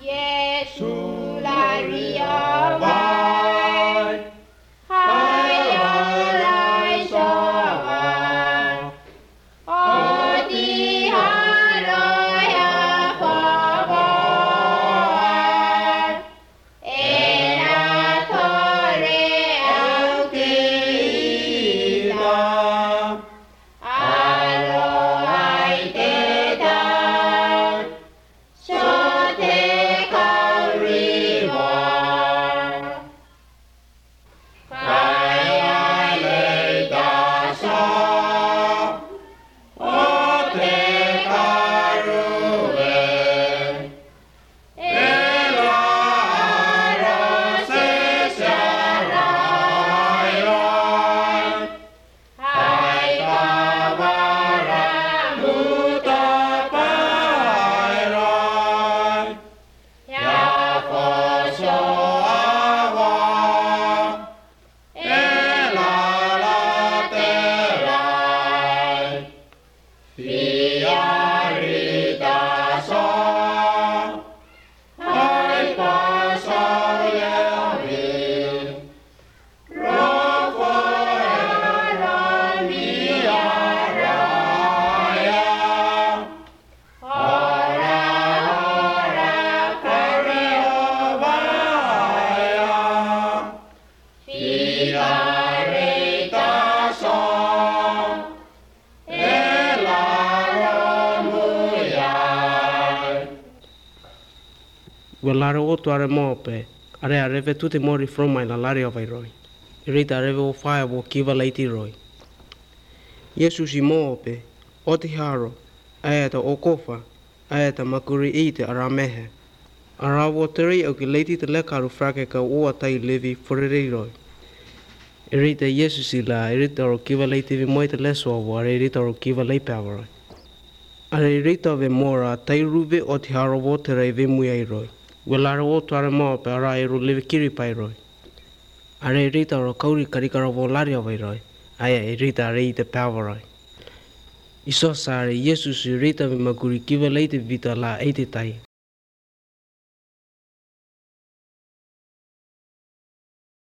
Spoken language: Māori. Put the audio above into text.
Gesù la riavai, hai orai soa, odi haroi afavai, era tore aukeita, aloai te dan, so te kauriwa. Kaya leita so, o te karuwe, ela arose siaraiai, hai kawara mutapairai, ya foso awa, ela laterai, fiarita so, hai pasau yavi, rofo aramiaraya, ora kareovaya, fiarita so, ela romuyai. Welare o tuare mope, are areve tute mori from my lalari of Iroi. Irita areve o fire wo kiva leiti roi. Yesu si mope, oti haro, aeta o kofa, aeta makuri ite aramehe. Arawo teri o ki leiti te lekaru frake ka ua tai levi forere roi. Irita Yesu si la irita o kiva leiti vi moite leso avo, are irita o kiva leipe avaroi. Are irita ve mora tai ruve o ti haro wo tere ve muia roi. Welare o tuare mope ara eru levi kiri pai roi. Are irita o kauri karikara vo lari o roi. Aya irita are ite pavaroi. Iso sare Yesu si irita ve maguri kiva leite vita la eite tai.